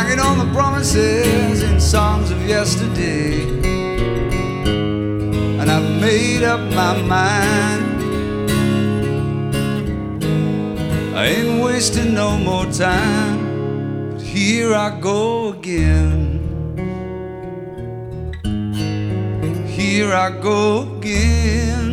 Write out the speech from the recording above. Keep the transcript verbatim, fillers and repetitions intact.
banking on the promises in songs of yesterday. And I've made up my mind, I ain't wasting no more time. But here I go again, here I go again.